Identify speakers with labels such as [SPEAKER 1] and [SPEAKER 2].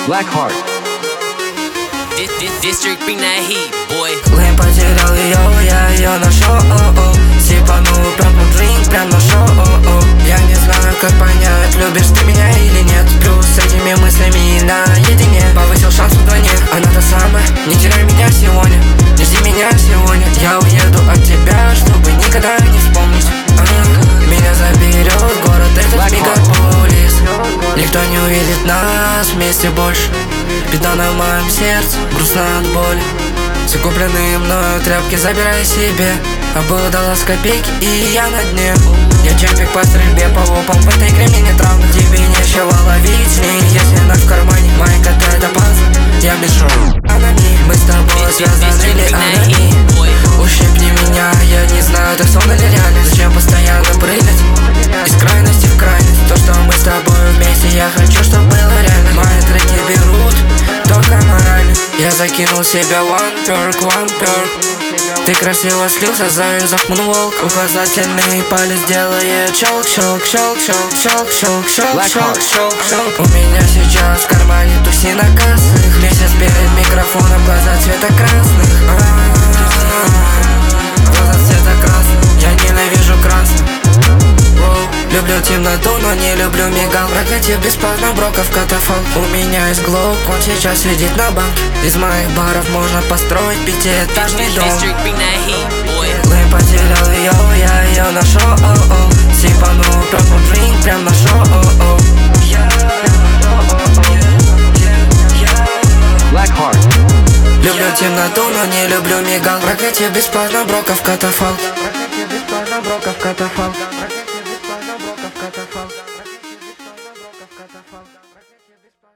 [SPEAKER 1] Blackheart.
[SPEAKER 2] District bring that heat, boy.
[SPEAKER 3] Лэм потерял ее, я ее нашел. Сипанул пёрпл дринк прям на шоу. Я не знаю, как понять, любишь ты меня или нет. Плюс с этими мыслями наедине повысил шанс вдвойне. Она та самая, не теряй меня сегодня, не жди меня сегодня. Я уеду от тебя, чтобы никогда не вспомнить. Меня заберет город этот мегаполис. Никто не увидит нас вместе больше. Беда на моем сердце, грустно от боли. Все купленные мною тряпки забирай себе. А было далась копейки, и я на дне. Я чемпик по стрельбе по лопам. В этой игре мне нет равных. Тебе нечего ловить с ней, если ночь в кармане. Моя кота это пазл, я без шоу. Мы с тобой связаны ли анами? Ущипни меня, я не знаю, ты сон или реальность. Зачем постоянно прыгать из крайности в крайность? То, что мы с тобой вместе, я хочу, чтобы было реально. Мои треки берут только морально. Я закинул себя one perk. Ты красиво слился, завязав мунволк. Указательный палец делает щелк, щелк, щелк, щелк, щелк, щелк, щелк, щелк, щелк, щелк. У меня сейчас в кармане туси на кассах. Месяц перед микрофоном, глаза цвета красных. Глаза цвета красных, я ненавижу красный. Люблю темноту, но не люблю мигал. Проклятие бесплатно, броков катафалк. У меня есть глок, он сейчас сидит на банке. Из моих баров можно построить пятиэтажный дом. Лэм потерял ее, я ее нашел. Сипанул purple drink прям на шоу.
[SPEAKER 1] Blackheart.
[SPEAKER 3] Люблю темноту, но не люблю мигал. Проклятие бесплатно, броков катафалк. Проклятие бесплатно, броков катафалк. Проклятие бесплатно, броков катафалк.